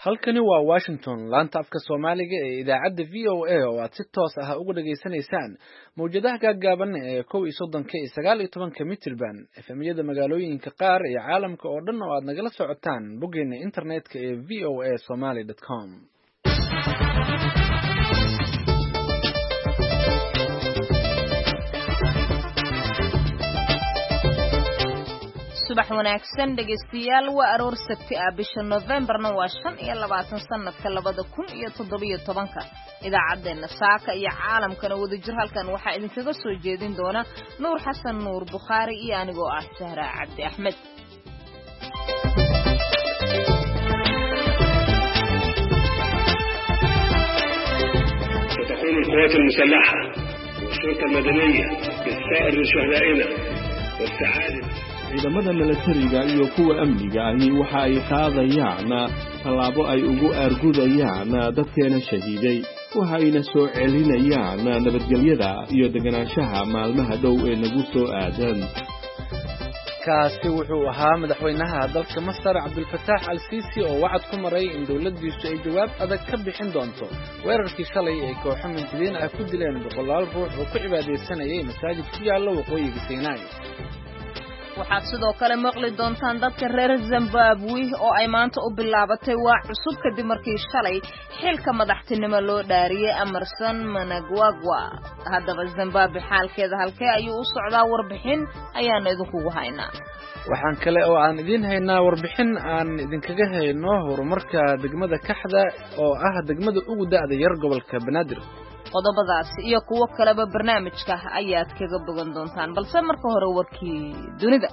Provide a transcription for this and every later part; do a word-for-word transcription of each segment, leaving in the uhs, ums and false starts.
halkani waa Washington laanta afka Soomaaliga ee idaacadda V O A oo aad si toos ah uga dhageysanaysaan mowjadaha gaagaaban ee kow iyo soddonka iyo sagaal iyo tobanka mitirban efemyada magaalooyinka qaar iyo caalamka oo dhan oo aad nagala socotaan boggeena internetka ee v o a somali dot com. subax wanaagsan dhageystayaal waa aroor sabti ah bisha November-na waa shan iyo labaatan sanadka labada kun iyo toddoba iyo tobanka idaacadeena saaka iyo caalamkana wadajir halkan waxa idinkaga soo jeedin doona Nuur Xasan Nuur Bukhari iyo anigoo ah Sahra Cabdi Axmed. تقوم القوات المسلحة والشرطة المدنية بالثأر لشهدائنا والسعادة. ciidamada milatariga iyo kuwa amniga ahi waxa ay qaadayaan tallaabo ay ugu argudayaan dadkeena shahiiday waxa ayna soo celinayaan nabadgelyada iyo deganaanshaha maalmaha dhow ee nagu soo aadan. kaasi wuxuu ahaa madaxweynaha dalka Masar Cabdulfataax al-Siisi oo wacad ku maray in dawladdiisu ay jawaab adag ka bixin doonto weerarkii shalay ee kooxo mintidiin ah ku dileen boqolaal ruux oo ku cibaadeysanayay masaajid ku yaalla waqooyiga Sinai. waxaad sidoo kale maqli doontaan dadka reer Zimbabwe oo ay maanta u bilaabatay waa cusub kadib markii shalay xilka madaxtinimo loo dhaariyay Emmerson Mnangagwa. haddaba Zimbabwe xaalkeeda halkee ayuu u socdaa warbixin ayaan idinkugu haynaa. waxaan kale oo aan idin haynaa warbixin aan idinkaga hayno horumarka degmada Kaxda oo ah degmada ugu da'da yar gobolka Banaadir. qodobadaas iyo kuwo kaleba barnaamijka ayaad kaga bogan doontaan balse marka hore warkii dunida.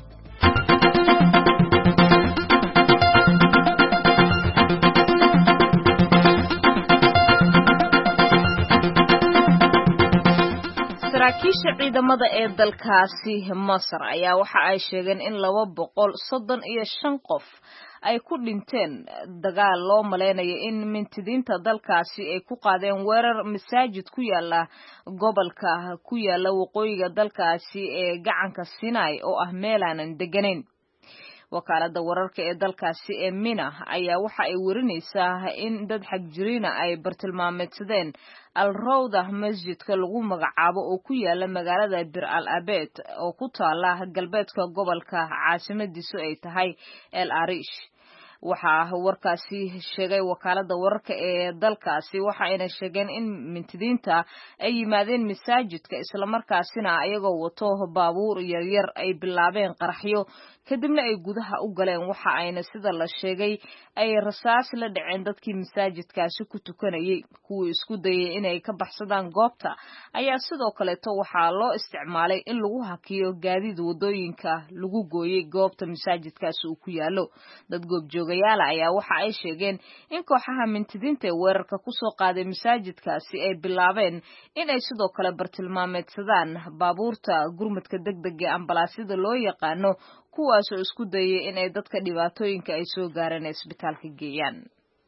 saraakiisha ciidamada ee dalkaasi Masar ayaa waxa ay sheegeen in laba boqol soddon iyo shan qof ay ku dhinteen dagaal loo maleynayo in mintidiinta dalkaasi ay ku qaadeen weerar masaajid ku yaala gobolka ku yaala waqooyiga dalkaasi ee gacanka Sinai oo ah meel aan deganeyn. wakaalada wararka ee dalkaasi ee Mina ayaa waxa ay warinaysaa in dad xagjiriina ay bartilmaameedsadeen al-Rawda masjidka lagu magacaabo oo ku yaala magaalada Bir al-Abed oo ku taala galbeedka gobolka caasimadiisu ay tahay El Arish. waxa warkaasi sheegay wakaalada wararka ee dalkaasi waxa ayna sheegeen in mintidiinta ay yimaadeen masaajidka isla markaasina ayagoo wato baabuur yar yar ay bilaabeen qaraxyo kadibna ay gudaha u galeen waxa ayna sida la sheegay ay rasaas la dhaceen dadkii masaajidkaasi ku tukanayay. kuwii isku dayay inay ka baxsadaan goobta ayaa sidoo kaleeto waxaa loo isticmaalay in lagu hakiyo gaadiid wadooyinka lagu gooyay goobta masaajidkaasi uu ku yaalo. dad goobjoogayaal ayaa waxa ay sheegeen in kooxaha mintidiinta ee weerarka ku soo qaaday masaajidkaasi ay bilaabeen in ay sidoo kale bartilmaameedsadaan baabuurta gurmadka degdega ambalaasyada loo yaqaano kuwaas oo isku dayay in ay dadka dhibaatooyinka ay soo gaareen isbitaalka geeyaan.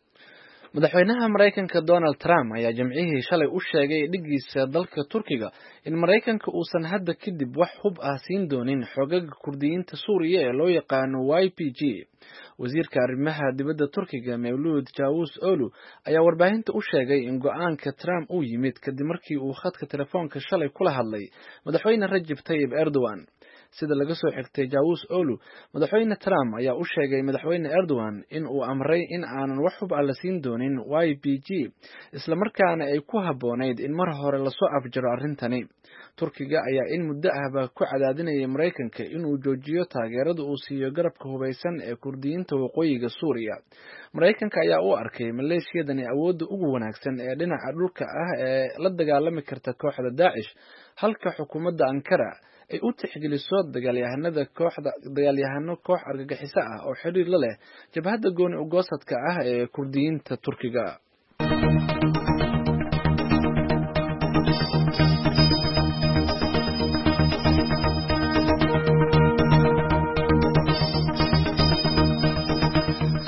madaxweynaha Mareykanka Donald Trump ayaa jimcihii shalay u sheegay dhigiisa dalka Turkiga in Mareykanka uusan hadda kadib wax hub ah siin doonin xogaga Kurdiyiinta Suuriya ee loo yaqaano Y P G. wasiirka arrimaha dibadda Turkiga Mevlut Cavusoglu ayaa warbaahinta u sheegay in go'aanka Trump uu yimid kadib markii uu khadka telefoonka shalay kula hadlay madaxweyne Recep Tayyip Erdogan. sida laga soo xigtay Cavusoglu madaxweyne Trump ayaa u sheegay madaxweyne Erdogan in uu amray in aanan wax hub ah la siin doonin Y P G isla markaana ay ku haboonayd in mar hore la soo afjaro arrintani. Turkiga ayaa in muddo ahba ku cadaadinayay Mareykanka inuu joojiyo taageerada uu siiyo garabka hubeysan ee Kurdiyiinta waqooyiga Suuriya. Mareykanka ayaa u arkay maleeshiyadani awoodda ugu wanaagsan ee dhinaca dhulka ah ee la dagaalami karta kooxda Daesh halka xukuumadda Ankara ay u tixgeliso dagaalyahanada kooxda dagaalyahano koox argagixiso ah oo xiriir la leh jabhadda gooni u goosadka ah ee Kurdiyiinta Turkiga.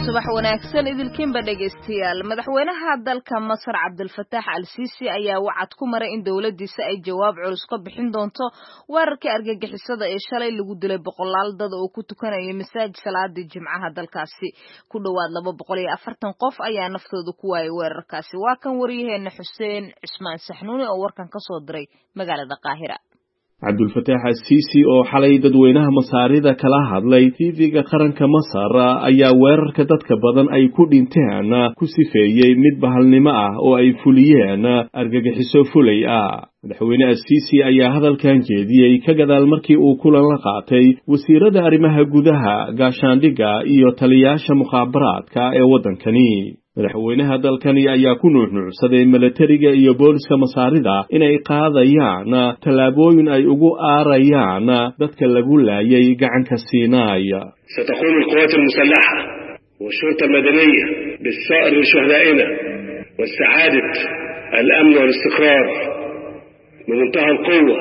subax wanaagsan idilkiinba dhegaystayaal madaxweynaha dalka Masar Cabdulfataax al-Siisi ayaa wacad ku maray in dawladdiisa ay jawaab culus ka bixin doonto weerarkii argagixisada ee shalay lagu dilay boqolaal dad oo ku tukanaya masaajid salaadii Jimcaha dalkaasi ku dhawaad laba boqol iyo afartan qof ayaa naftooda ku waayay weerarkaasi waa kan wariyaheena Xuseen Cismaan Saxnuuni oo warkan ka soo diray magaalada Qaahira cabdulfataax al-Siisi oo xalay dadweynaha Masaarida kala hadlay T V-ga qaranka Masar ayaa weerarka dadka badan ay ku dhinteen ku sifeeyay mid bahalnimo ah oo ay fuliyeen argagixiso fulay ah madaxweyne al-Siisi ayaa hadalkan jeediyay ka gadaal markii uu kulan la qaatay wasiirada arrimaha gudaha gaashaandhigga iyo taliyaasha mukhaabaraadka ee wadankani madaxweynaha dalkani ayaa ku nuuxnuucsaday milatariga iyo booliska Masaarida inay qaadayaan tallaabooyin ay ugu aarayaan dadka lagu laayay gacanka Siinaay. ستقوم القوات المسلحة والشرطة المدنية بالثأر لشهدائنا واستعادة الأمن والاستقرار بمنتهى القوة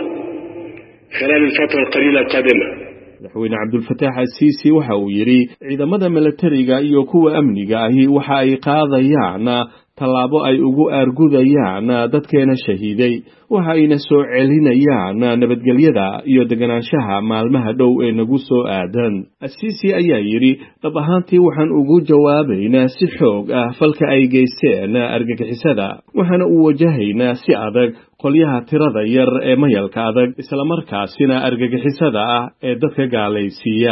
خلال الفترة القليلة القادمة. madaxweyne cabdulfataax al-Siisi waxa uu yiri ciidamada milatariga iyo kuwa amniga ahi waxa ay qaadayaan tallaabo ay ugu aargudayaan dadkeena shahiiday waxa ayna soo celinayaan nabadgelyada iyo deganaanshaha maalmaha dhow ee nagu soo aadan al-Siisi ayaa yiri dhab ahaantii waxaan ugu jawaabaynaa si xoog ah falka ay geysteen argagixisada waxaana u wajahaynaa si adag qolyaha tirada yar ee mayalka adag isla markaasina argagixisada ah ee dadka gaalaysiiya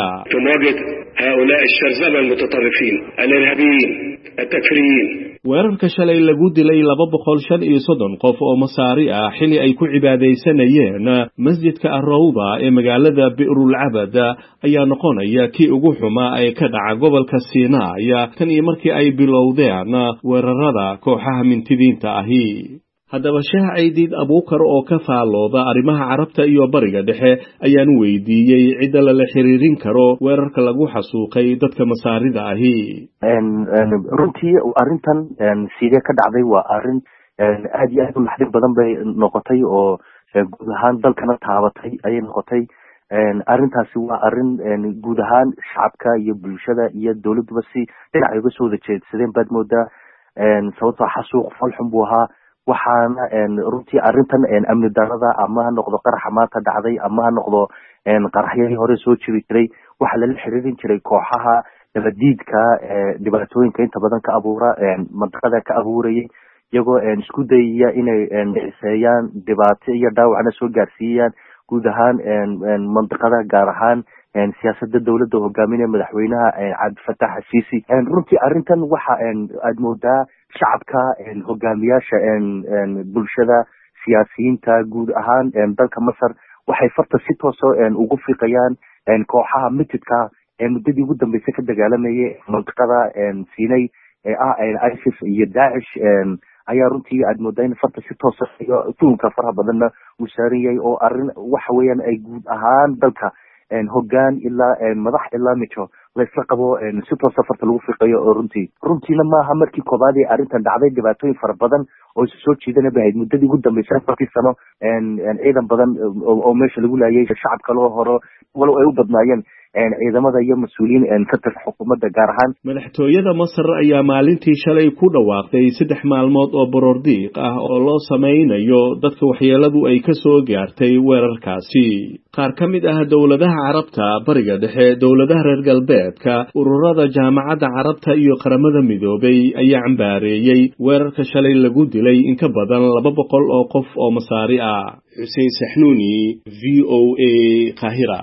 هؤلاء الشرذمة المتطرفين الإرهابيين التكفيريين weerarka shalay lagu dilay laba boqol shan iyo soddon qof oo Masaari ah xili ay ku cibaadeysanayeen masjidka Ar-Rawda ee magaalada Bi'rul Abad ayaa noqonaya kii ugu xumaa ee ka dhaca gobolka Siinaay tan iyo markii ay bilowdeen weerarada kooxaha mintidiinta ahi haddaba Sheekh Ciidid Abuukar oo ka faalooda arrimaha Carabta iyo Bariga Dhexe ayaan weydiiyay cid la xiriirin karo weerarka lagu xasuuqay dadka Masaarida ahi een runtii arrintan sidee ka dhacday waa arrin aad iyo aad u naxdin badan bay noqotay oo guud ahaan dalkana taabatay ayay noqotay arrintaasi waa arrin guud ahaan shacabka iyo bulshada iyo dawladduba si dhinac uga soo wada jeedsadeen baad moodaa sababtoo xasuuq falxun buu ahaa waxaana runtii arrintan amni darada ama ha noqdo qaraxa maanta dhacday ama ha noqdo qaraxyadii hore soo jiri jiray waxa lala xiriirin jiray kooxaha nabadiidka dhibaatooyinka inta badan ka abuura mantiqada ka abuurayay iyagoo isku dayaya inay dhiseeyaan dhibaato iyo dhaawacna soo gaarsiiyaan guud ahaan mantiqada gaar ahaan siyaasadda dawladda hogaaminaya madaxweynaha cabdilfataax al-Siisi runtii arrintan waxa aad moodaa shacabka hogaamiyaasha bulshada siyaasiyiinta guud ahaan dalka Masar waxay farta si toos ah ugu fiiqayaan kooxaha mitidka ee muddadii ugu dambeysay ka dagaalamayay mantiqada Siinay ee ah ISIS iyo Daesh ayaa runtii aad moodaa in farta si toos ah iyo tuunka faraha badanna uu saaran yahay oo arrin waxa weeyaan ay guud ahaan dalka hoggaan ilaa madax ilaa mijo la isla qabo si toos ah farta lagu fiiqayo oo runtii runtiina maaha markii koobaad ee arrintan dhacday dhibaatooyin fara badan oo isu soo jiidana bahayd muddadii ugu dambeysay afartii sano ciidan badan oo meesha lagu laayay shacabka loo horo walow ay u badnaayeen ciidamada iyo mas'uuliyiin ka tirsan xukuumadda gaar ahaan madaxtooyada Masar ayaa maalintii shalay ku dhawaaqday saddex maalmood oo borordiiq ah oo loo sameeynayo dadka waxyeeladu ay ka soo gaartay weerarkaasi qaar ka mid ah dawladaha Carabta Bariga Dhexe dawladaha reer galbeedka ururada jaamacadda Carabta iyo qaramada midoobay ayaa cambaareeyay weerarka shalay lagu dilay in ka badan laba boqol oo qof oo Masaari ah Xuseen Saxnuuni V O A Qaahira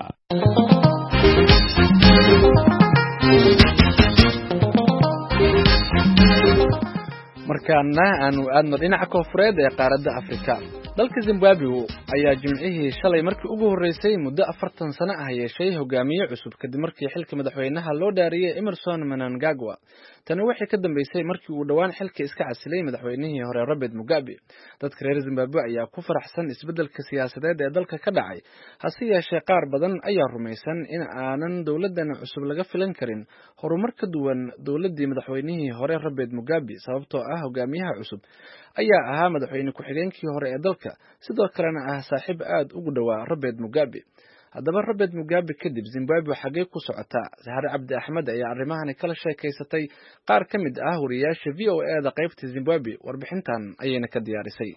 markaana aanu aadno dhinaca koonfureed ee qaaradda Afrika dalka Zimbabwe ayaa jimcihii shalay markii ugu horeysay muddo afartan sano ah yeeshay hogaamiye cusub kadib markii xilka madaxweynaha loo dhaariyay Emmerson Mnangagwa tani waxay ka dambeysay markii uu dhawaan xilka iska casilay madaxweynihii hore Robert Mugabe dadka reer Zimbabwe ayaa ku faraxsan isbedelka siyaasadeed ee dalka ka dhacay hase yeeshee qaar badan ayaa rumaysan in aanan dawladan cusub laga filan karin horumar ka duwan dawladii madaxweynihii hore Robert Mugabe sababtoo ah hogaamiyaha cusub ayaa ahaa madaxweyne ku-xigeenkii hore ee dalka sidoo kalena ah saaxiib aad ugu dhawaa Robert Mugabe haddaba Robert Mugabe kadib Zimbabwe xagee ku socotaa? Sahare Cabdi Axmed ayaa arrimahani kala sheekaysatay qaar ka mid ah wariyaasha V O A da qaybta Zimbabwe. Warbixintan ayayna ka diyaarisay.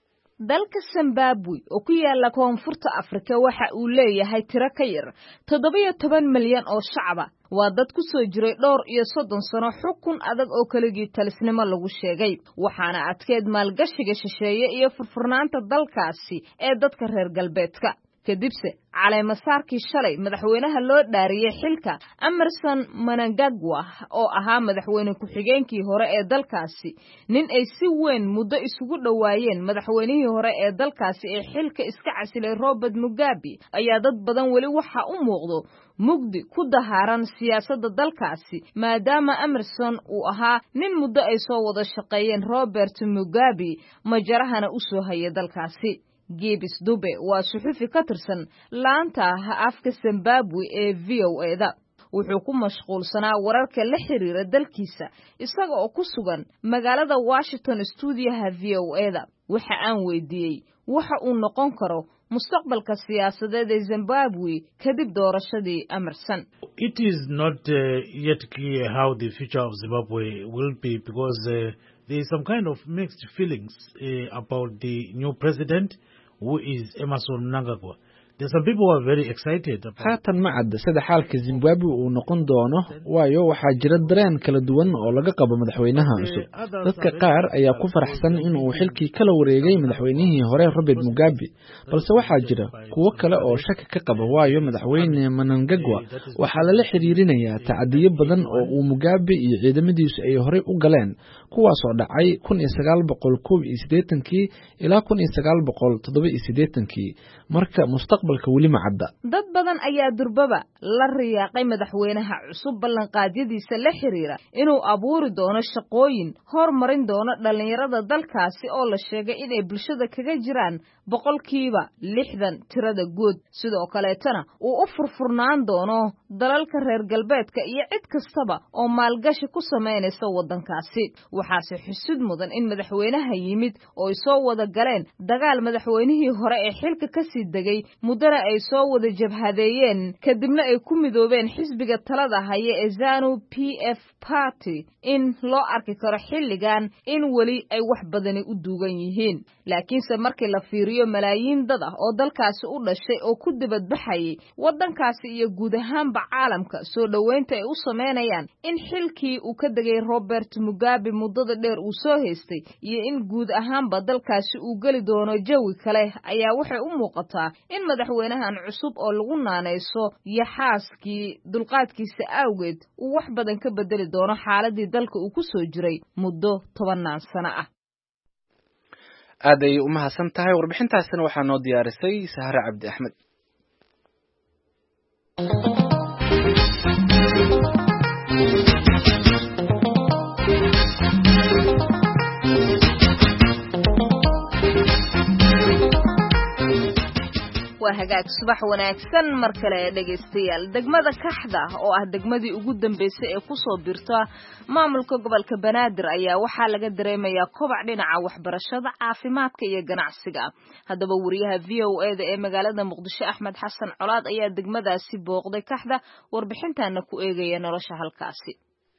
dalka Zimbabwe oo ku yaala koonfurta Afrika waxa uu leeyahay tiro ka yar toddoba iyo toban milyan oo shacab ah. waa dad ku soo jiray dhowr iyo soddon sano xukun adag oo kaligii talisnimo lagu sheegay, waxaana adkeed maalgashiga shisheeye iyo furfurnaanta dalkaasi ee dadka reer galbeedka. kadibse caleemasaarkii shalay madaxweynaha loo dhaariyay xilka Emmerson Mnangagwa oo ahaa madaxweyne ku-xigeenkii hore ee dalkaasi, nin ay si weyn muddo isugu dhawaayeen madaxweynihii hore ee dalkaasi ee xilka iska casilay Robert Mugabe, ayaa dad badan weli waxa u muuqdo mugdi ku dahaaran siyaasadda dalkaasi, maadaama Emmerson uu ahaa nin muddo ay soo wada shaqeeyeen Robert Mugabe majarahana u soo hayay dalkaasi. Gibbs Dube waa suxufi ka tirsan laanta afka Zimbabwe ee V O A da. wuxuu ku mashquulsanaa wararka la xiriira dalkiisa isaga oo ku sugan magaalada Washington stuudiyaha V O A da. waxa aan weydiiyey waxa uu noqon karo mustaqbalka siyaasadeed ee Zimbabwe kadib doorashadii Emmerson. It is not uh, yet clear how the future of Zimbabwe will be because uh, there is some kind of mixed feelings uh, about the new president who is Emmerson Mnangagwa. There some people are very excited about haatan ma cadda sida xaalka Zimbabwe uu noqon doono, waayo waxaa jira dareen kala duwan oo laga qabo madaxweynaha cusub. dadka qaar ayaa ku faraxsan in uu xilkii kala wareegay madaxweynihii hore Robert Mugabe, balse waxaa jira kuwo kale oo shaki ka qaba, waayo madaxweyne Mnangagwa waxaa lala xiriirinayaa tacadiyo badan oo uu Mugabe iyo ciidamadiisu ay hore u galeen, kuwaas oo dhacay kun iyo sagaal boqol kow iyo siddeetankii ilaa kun iyo sagaal boqol toddoba iyo siddeetankii. marka mustaqbalka weli ma cadda. dad badan ayaa durbaba la riyaaqay madaxweynaha cusub ballanqaadyadiisa la xiriira inuu abuuri doono shaqooyin horumarin doono dhalinyarada dalkaasi oo la sheegay inay bulshada kaga jiraan boqolkiiba lixdan tirada guud. sidoo kaleetana uu u furfurnaan doono dalalka reer galbeedka iyo cid kastaba oo maalgashi ku samaynaysa waddankaasi. waxaase xusud mudan in madaxweynaha yimid oo ay soo wada galeen dagaal madaxweynihii hore ee xilka ka sii degay muddana ay soo wada jabhadeeyeen, kadibna ay ku midoobeen xisbiga talada haya ee ZANU P F Party, in loo arki karo xilligan in weli ay wax badani u duugan yihiin. laakiinse markii la fiiriyo malaayiin dad ah oo dalkaasi u dhashay oo ku dibadbaxayay waddankaasi iyo guud ahaanba caalamka soo dhoweynta ay u sameynayaan in xilkii uu ka degay Robert Mugabe muddada dheer uu soo haystay iyo in guud ahaanba dalkaasi uu geli doono jawi kale, ayaa waxay u muuqataa in madaxweynahan cusub oo lagu naanayso yaxaaskii dulqaadkiisa awgeed uu wax badan ka bedeli doono xaaladii dalka uu ku soo jiray muddo tobanaan sano ah. aad ay u mahadsan tahay. warbixintaasina waxaa noo diyaarisay Sahare Cabdi Axmed. waa hagaag subax wanaagsan mar kale dhageystayaal. degmada Kaxda oo ah degmadii ugu dambeysay ee ku soo birta maamulka gobolka Banaadir ayaa waxaa laga dareemayaa kobac dhinaca waxbarashada, caafimaadka iyo ganacsiga. haddaba wariyaha V O A da ee magaalada Muqdisho Axmed Xasan Colaad ayaa degmadaasi booqday Kaxda, warbixintaana ku eegaya nolosha halkaasi.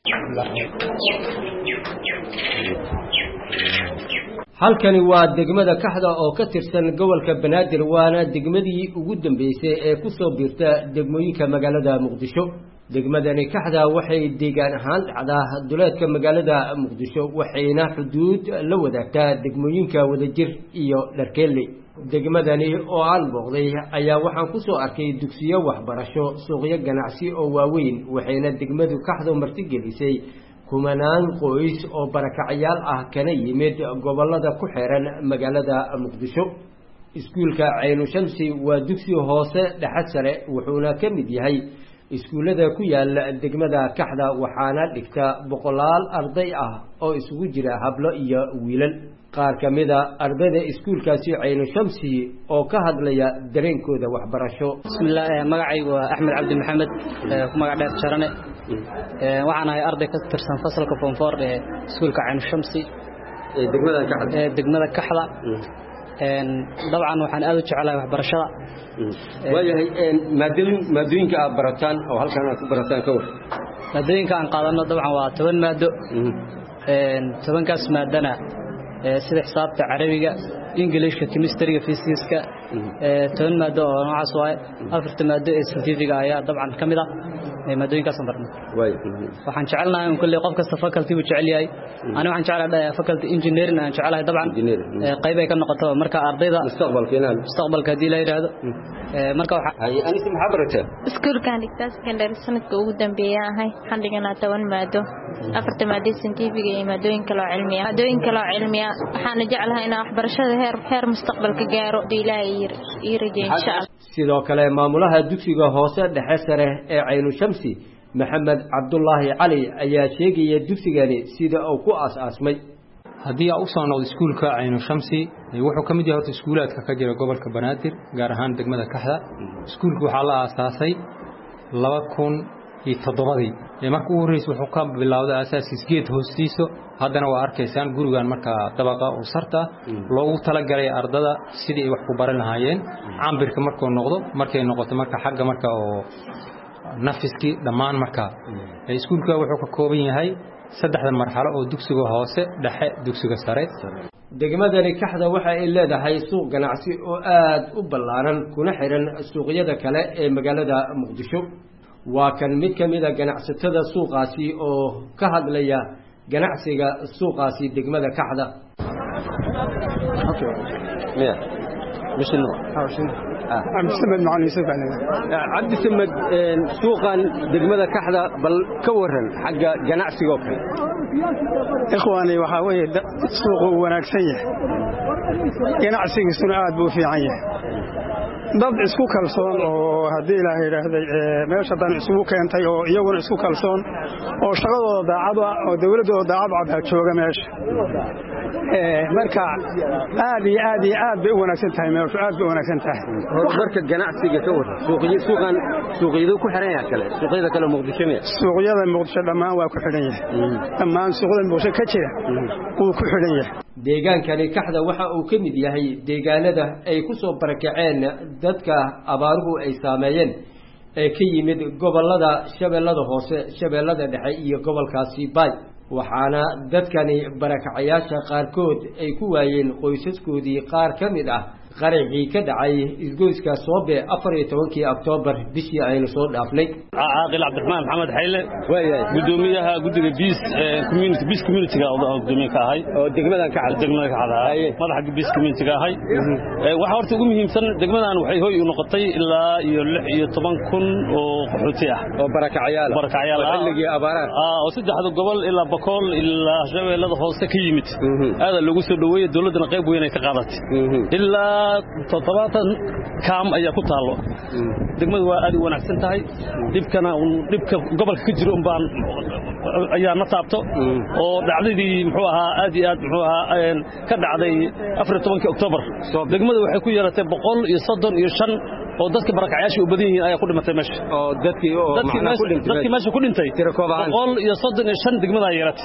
halkani waa degmada Kaxda oo ka tirsan gobolka Banaadir, waana degmadii ugu dambeysay ee ku soo biirta degmooyinka magaalada Muqdisho. degmadani Kaxda waxay deegaan ahaan dhacdaa duleedka magaalada Muqdisho, waxayna xuduud la wadaagtaa degmooyinka Wadajir iyo Dharkeelle. degmadani oo aan booqday ayaa waxaan ku soo arkay dugsiyo waxbarasho, suuqyo ganacsi oo waaweyn, waxayna degmadu Kaxda martigelisay kumanaan qoys oo barakacayaal ah kana yimid gobolada ku xeeran magaalada Muqdisho. iskuulka Caynu Shamsi waa dugsi hoose dhexe sare, wuxuuna ka mid yahay iskuulada ku yaal degmada Kaxda, waxaana dhigta boqolaal arday ah oo isugu jira hablo iyo wiilal. qaar ka mid ah ardayda iskuulkaasi Caynu Shamsi oo ka hadlaya dareenkooda waxbarasho. bismillaah, magacaygu waa Axmed Cabdi Maxamed, ku magac dheer Jarane. waxaan ahay arday ka tirsan fasalka form four ee iskuulka Caynu Shamsi ee degmada Kaxda. ee degmada Kaxda طبعا waxaan aad u jecelahay waxbarashada waayahay maadooyin maadooyinka aad barataan oo halkan aad ku barataan ka war maadooyinka aan qaadano dabcan waa toban maado een tobankaas maadana sida xisaabta carabiga ingiliishka chemistryga physics-ka ee toban maado oo noocaas waay afarta maado ee scientific ayaa dabcan kamid ah maadooyinkaas barno way waxaan jecelnahay in kulli qof kasta faculty uu jecel yahay aniga waxaan jecelahay faculty engineering aan jecelahay dabcan qayb ay ka noqoto marka ardayda mustaqbalkeena mustaqbalka hadii la yiraahdo marka waxa ay aniga maxaa barataa iskuulkan dhigtaa secondary sanadka ugu dambeeyay ahay waxaan dhiganaa toban maado afarta maado scientific iyo maadooyin kale oo cilmi ah maadooyin kale oo cilmi ah waxaan jecelahay in waxbarashada heer heer mustaqbalka gaaro ilaahay iyo rajeen insha Allah sidoo kale maamulaha dugsiga hoose dhexe sare ee Caynu Shamsi Maxamed Cabdullaahi Cali ayaa sheegay dugsigani sida uu ku aas-aasmay haddii uu soo noqdo iskuulka Caynu Shamsi wuxuu kamid yahay horta iskuulaadka ka jira gobolka Banaadir gaar ahaan degmada Kaxda iskuulku waxa la aasaasay laba kun iyo toddoba ee markii uu horeysay wuxuu ka bilowday aasaaskiisa geed hoostiisa haddana waa arkaysaan gurigan marka dabaqa oo sarta loogu tala galay ardada sidii ay wax ku baran lahaayeen caambirka markuu noqdo markay noqoto marka xagga marka oo nafiski dhamaan marka iskuulka wuxuu ka kooban yahay saddexda marxalo oo dugsiga hoose dhexe dugsiga sare degmadani Kaxda waxa ay leedahay suuq ganacsi oo aad u ballaaran kuna xiran suuqyada kale ee magaalada Muqdisho waa kan mid kamid ah ganacsatada suuqaasi oo ka hadlaya ganacsiga suuqaasi degmada Kaxda miya mishino ah عبد السمد معنا يوسف عبد السمد سوقان دegmada Kaxda bal ka waran xagga ganacsiga oo kale ikhwaani waxa weeye suuqu wanaagsan yahay ganacsigiisuna aad buu fiican yahay dad isku kalsoon oo hadii ilaahay yiraahday meesha dan isugu keentay oo iyaguna isku kalsoon oo shaqadooda daacad ah oo dawladooda daacad ah jooga meesha ee marka aad iyo aad iyo aad bay wanaagsan tahay meesha aad bay wanaagsan tahay horumarka ganacsiga ka waran suuqyada suuqan suuqyada ku xiran yahay kale suuqyada kale Muqdisho suuqyada Muqdisho dhamaan waa ku xiran yahay dhamaan suuqyada Muqdisho ka jira uu ku xiran yahay deegaankani Kaxda waxa uu ka mid yahay deegaanada ay ku soo barakaceen dadka abaaruhu ay saameeyeen ee ka yimid gobolada Shabeellada Hoose Shabeellada Dhexe iyo gobolkaasi Bay waxaana dadkani barakacayaasha qaarkood ay ku waayeen qoysaskoodii qaar ka mid ah qarixii ka dhacay isgoyska Soobe afar iyo tobankii Oktoobar bishii aynu soo dhaafnay caaqil Cabdiraxmaan Maxamed Xayle waayay gudoomiyaha guddiga Peace Community Peace Community oo gudoomiye ka ahay oo degmadan ka xal degmada ka xal madaxa Peace Community ka ahay waxa horta ugu muhiimsan degmadan waxay hooy u noqotay ilaa iyo lix iyo toban kun oo qaxooti ah oo barakacayaal barakacayaal xilligii abaaraha ah oo saddexda gobol ilaa Bakool ilaa Shabeellada Hoose ka yimid aad lagu soo dhaweeyay dawladana qayb weyn ay ka qaadatay ilaa toddobaatan kaam ayaa ku taalo degmadu waa aad u wanaagsan tahay dibkana dibka gobolka ka jiro baan ayaa na taabto oo dhacdadii muxuu ahaa aad iyo aad muxuu ahaa ka dhacday afar iyo tobankii Oktoobar degmadu waxay ku yeeratay boqol iyo soddon iyo shan oo dadka barakacayaasha u badan yihiin ayaa ku dhimatay meesha oo dadkii oo macna ku dhintay dadkii meesha ku dhintay boqol iyo soddon iyo shan degmada yeeratay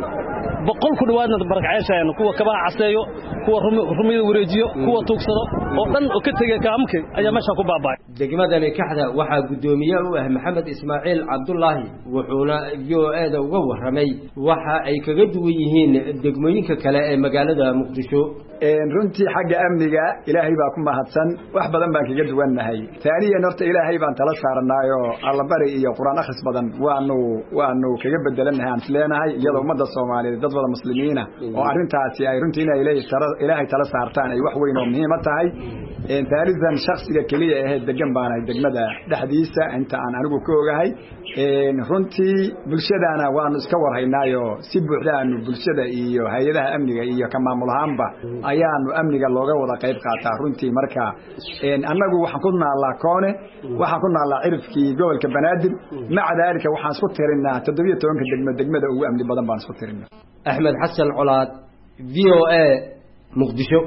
boqol ku dhawaadna barakacayaasha kuwa kabaha caseeyo kuwa rumiyada wareejiyo kuwa tuugsado oo dhan oo ka tagay kaamka ayaa meesha ku baabay degmadani Kaxda waxa gudoomiye u ah Maxamed Ismaaciil Cabdullaahi wuxuuna V O A da uga waramay waxa ay kaga duwan yihiin degmooyinka kale ee magaalada Muqdisho een runtii xagga amniga Ilaahay baa ku mahadsan wax badan baan kaga duwanahay taariikhda horta Ilaahay baan tala saarnaayo alla bari iyo Quraan akhris badan waanu waanu kaga bedelanahay aan isleenahay iyadoo ummadda Soomaaliyeed dad wada muslimiina oo arintaasi ay runtii Ilaahay Ilaahay tala saartaan ay wax weyn oo muhiim tahay een taariikhdan shakhsiga kaliya ah degan baanahay degmada dhexdiisa inta aan anigu ka ogahay een runtii bulshadana waanu iska warhaynaayo si buuxda aanu bulshada iyo hay'adaha amniga iyo ka maamulahaanba ayaanu amniga looga wada qayb qaataa runtii marka een anagu waxaan ku naalaa koone waxaan ku naalaa cirifkii gobolka Banaadir maca dalika waxaan isku tirinaa toddoba iyo toban degmada degmada ugu amni badan baan isku tirinaa Axmed Xasan Colaad V O A Muqdisho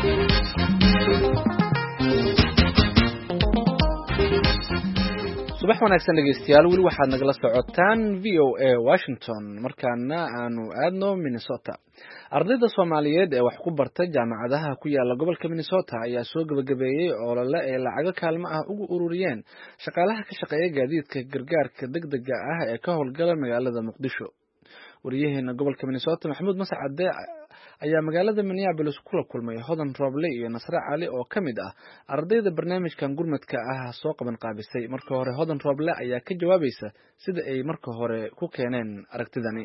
subax subax wanaagsan dhegeystayaal weli waxaad nagala socotaan v o a Washington markaana aanu aadno Minnesota ardayda Soomaaliyeed ee wax ku barta jaamacadaha ku yaala gobolka Minnesota ayaa soo gabagabeeyay olole ay lacag kaalmo ah ugu ururiyeen shaqaalaha ka shaqeeya gaadiidka gargaarka degdega ah ee ka howlgala magaalada Muqdisho wariyaheena gobolka Minnesota Maxamuud Mascade ayaa magaalada Minneapolis kula kulmay Hodan Roble iyo Nasra Ali oo kamid ah ardayda barnaamijkan gurmadka ah soo qaban qaabisay marka hore Hodan Roble ayaa ka jawaabaysa sida ay marka hore ku keeneen aragtidani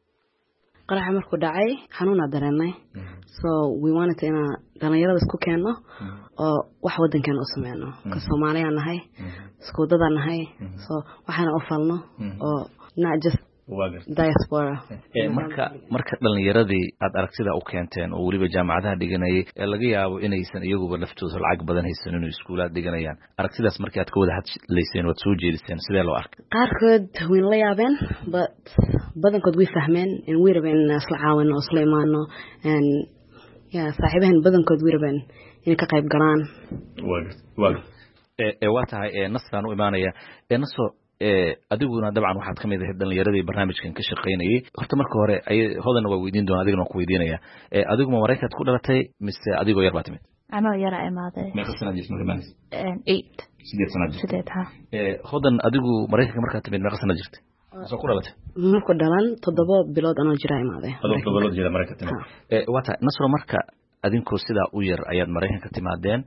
qaraxa markuu dhacay xanuuna dareennay so we wanted to ina dhalinyarada isku keeno oo wax wadankan u sameeyno ka Soomaaliya nahay isku dad nahay so waxaan u falno oo not just diaspora ee marka marka dhalinyaradii aad aragtida u keenteen oo waliba jaamacadaha dhiganayay ee laga yaabo inaysan iyaguba laftooda lacag badan haysan inuu iskuulaad dhiganayaan aragtidaas markii aad ka wada hadlayseen waad soo jeediseen sidee loo arkay qaarkood way la yaabeen but badankood way fahmeen in way rabeen isla caawin oo isla imaano and yeah saaxiibahan badankood way rabeen in ka qayb galaan waa ee waa tahay ee nasran u imaanaya ee naso ee adiguna dabcan waxaad kamid ahayd dhalinyaradii barnaamijkan ka shaqeynayay horta marka hore ay Hodan waa weydiin doona adiguna ku weydiinaya ee adigu ma Mareykanka ku dhalatay mise adigoo yar baad timid anoo yar ay imaaday meeqa sano jirtay markaas eight siddeed sano jirtay siddeed ha ee Hodan adigu Mareykanka markaad timid meeqa sano jirtay soo ku dhalatay marka dhalan toddoba bilood anoo jira imaaday toddoba bilood jira Mareykanka timid ee wata nasro marka adinkoo sida u yar ayaad Mareykanka timaadeen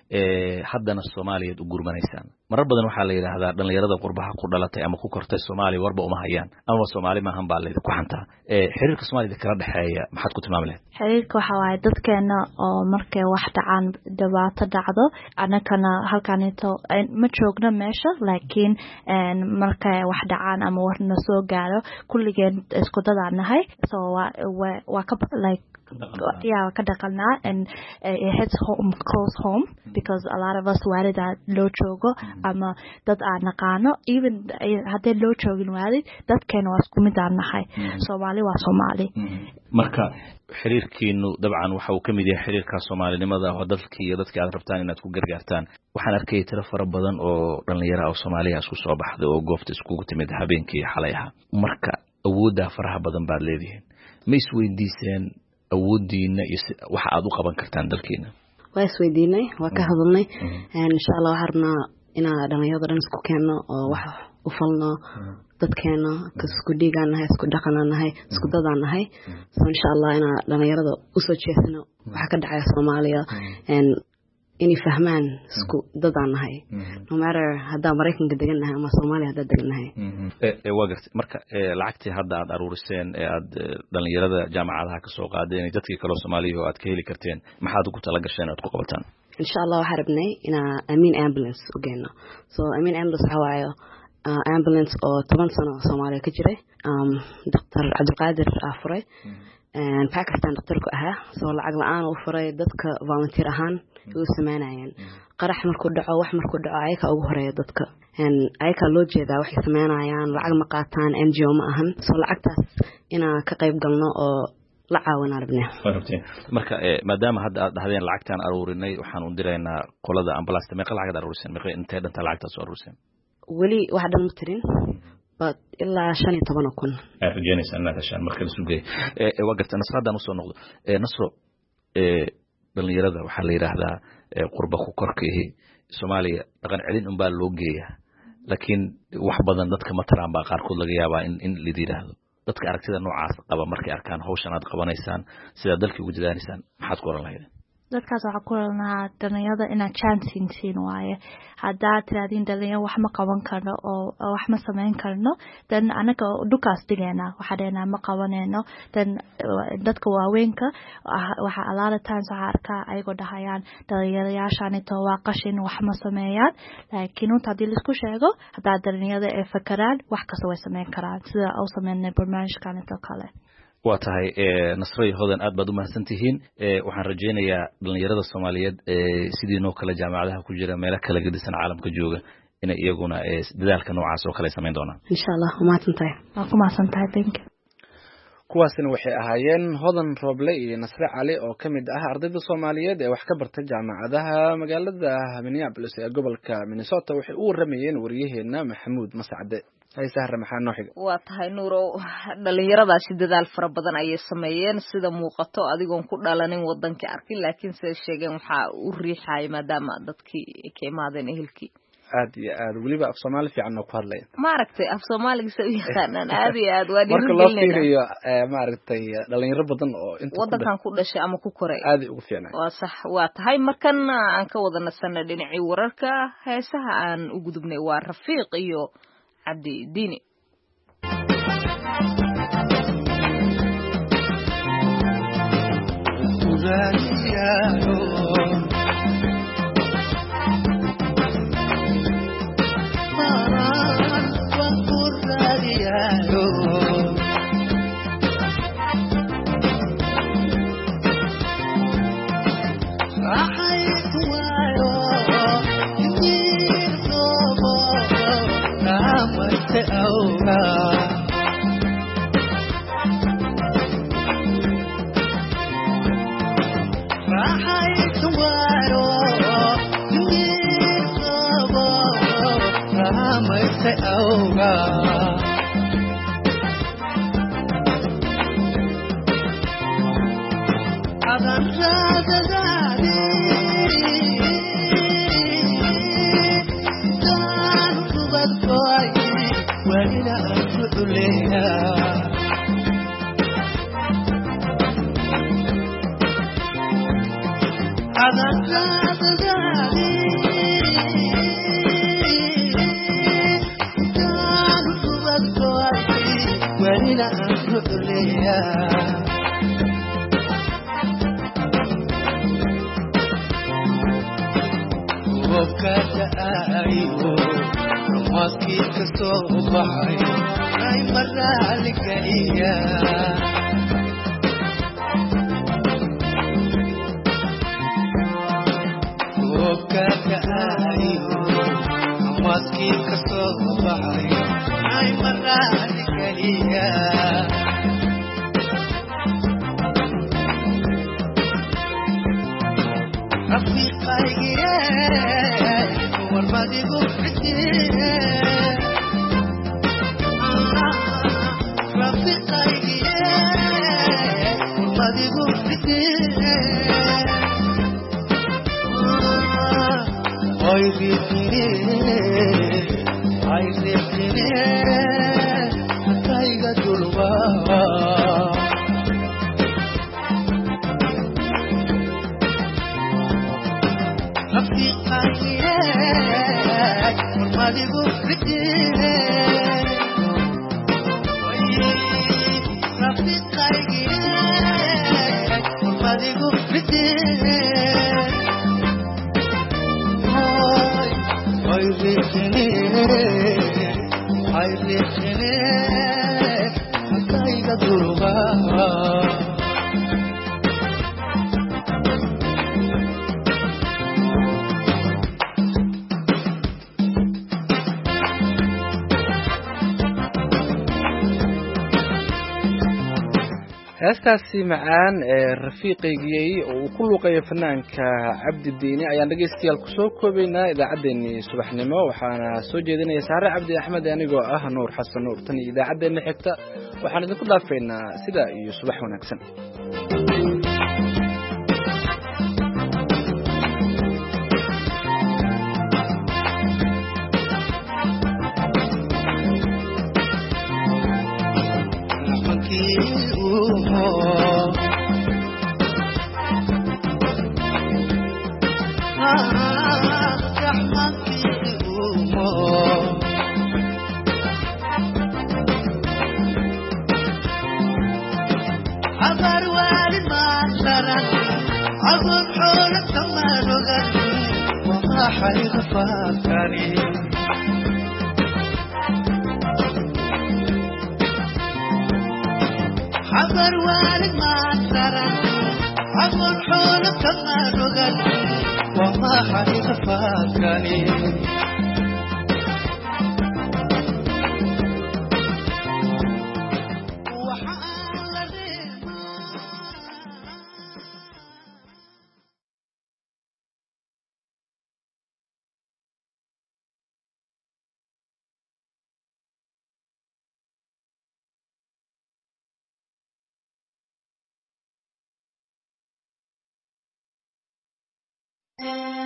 ee haddana Soomaaliyeed u gurmanaysaan marar badan waxa la yiraahdaa dhalinyarada qurbaha ku dhalatay ama ku kortay Soomaaliya warba uma hayaan ama Soomaali ma ahan baa la ku xantaa ee xiriirka Soomaalida kala dhaxeeya maxaad ku tilmaami lahayd xiriirka waxa waaye dadkeena oo markay wax dhacaan dhibaato dhacdo anakana halkaan inta ma joogno meesha laakiin markay wax dhacaan ama warna soo gaaro kulligeen isku dadaanahay so waa waa ka like yeah ka dhaqanaa and uh, it hits home close home because a lot of us waalid aan loo joogo ama dad aan naqaano even hadday loo joogin waalid dadkeena waa isku mid aan nahay Soomaali waa Soomaali marka xiriirkiinu dabcan waxa uu kamid yahay xiriirka Soomaalinimada oo dadkii iyo dadkii aad rabtaan inaad ku gargaartaan waxaan arkay tiro fara badan oo dhalinyaro oo Soomaaliya isku soo baxday oo goobta isku timid habeenkii xalay ah marka awoodda faraha badan baad leedihiin ma isweydiiseen awoodiina iyo waxa aad u qaban kartaan dalkeena waa isweydiinay waa ka hadalnay insha Allah waxaan rabnaa inaan dhalinyarada dhan isku keeno oo wax u falno dadkeena isku dhiiganahay isku dhaqanahay isku dadanahay so insha Allah inaan dhalinyarada u soo jeesano waxa ka dhacaya Soomaaliya and inay fahmaan isku dadanahay no matter hadda Mareykanka deganahay ama Soomaaliya hadda deganahay ee waa gartay marka lacagtii hadda aad aruuriseen ee aad dhalinyarada jaamacadaha ka soo qaadeen dadkii kale Soomaaliya oo aad ka heli karteen maxaad ugu tala gasheen aad ku qabataan insha Allah waxaan rabnay ina Amin ambulance u geeno so Amin ambulance hawaayo ambulance oo toban sano Soomaaliya ka jiray um Doctor Abdulqaadir Afray and Pakistan doctorku ahaa soo lacag la'aan u furay dadka volunteer ahaan u sameeyaan qarax markuu dhaco wax markuu dhaco ayaka ugu horeeya dadka and ayaka loo jeedaa wax sameeyaan lacag ma qaataan N G O ma ahan soo lacagtaas ina ka qayb galno oo la caawin arbne marka maadaama hadda aad dhahdeen lacagtaan aruurinay waxaan u direynaa qolada ambulance meeqa lacag aruurisen meeqa intee dhanta lacagtaas aruurisen wali wax dhan ma tirin but ilaa shan iyo toban kun ay rajeynaysaa inaad heshaan marka la sugay ee waa gartaa nasradan u soo noqdo ee nasro ee dhalinyarada waxaa la yiraahdaa qurba ku korkeeyay Soomaaliya dhaqan celin un baa loo geeyaa laakiin wax badan dadka ma taraan baa qaarkood laga yaabaa in in la yiraahdo dadka aragtida noocaas qaba markay arkaan hawshan aad qabanaysaan sida dalkii ugu jadaanaysaan maxaad ku oran lahayd dadkaas waxa ku oranaa dhalinyarada ina chance siin waaye haddaa tiraadin dhalinyaro wax ma qaban karno oo wax ma sameyn karno dan anaga dukaas digeena waxa dheena ma qabanayno dan dadka waaweynka waxa a lot of times waxa arkaa ayagoo dhahayaan dhalinyarayaashan ito waa qashin wax ma sameeyaan laakiin inta hadii la isku sheego haddaa dhalinyarada ay fakaraan wax kasta way sameyn karaan sida oo sameynay barnaamijkan ito kale waa tahay ee Nasray Hodan aad baad u mahadsantihiin ee waxaan rajeynayaa dhalinyarada Soomaaliyeed ee sidii noo kala jaamacadaha ku jira meelo kala gedisan caalamka jooga in iyaguna ee dadaalka noocaas oo kale sameyn doonaan insha Allah ma tantahay waa ku mahadsantahay thank you kuwaasina waxay ahaayeen hodan rooble iyo nasre cali oo ka mid ah ardayda soomaaliyeed ee wax ka barta jaamacadaha magaalada minneapolis ee gobolka minnesota waxay u waramayeen wariyaheena maxamuud mascade haysahre maxaa noo xiga waa tahay nuurow dhalinyaradaasi dadaal fara badan ayay sameeyeen sida muuqato adigoon ku dhalanin wadankii arkin laakiin siday sheegeen waxaa u riixaya maadaama dadkii ka imaadeen ehelkii aad iyo aad weliba af soomaali fiican oo ku hadlaya maaragtay af soomaaliga sa u yaqaanaan aad iyo aad waa marka loo fiiriyo maaragtay dhalinyaro badan oo inta wadankan ku dhashay ama ku koray aad ugu fiicnay waa sax waa tahay markan aan ka wada nasanay dhinacii wararka heesaha aan u gudubnay waa Rafiiq iyo Cabdi Diini heestaasi macaan ee rafiiqaygii oo uu ku luuqayo fanaanka Cabdi Diini ayaan dhageystayaal ku soo koobaynaa idaacadeennii subaxnimo waxaana soo jeedinaya Saare Cabdi Axmed anigoo ah Nuur Xasan Nuur tan idaacadeena xigta waxaan idinku dhaafaynaa sida iyo subax wanaagsan حضر والد ما ترى عفوا حولك كما نقل وما حد فاكرني وحال Thank you.